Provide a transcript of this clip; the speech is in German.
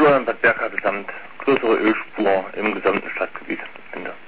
Ölspur in Bad Berka samt größere Ölspur im gesamten Stadtgebiet. Ende.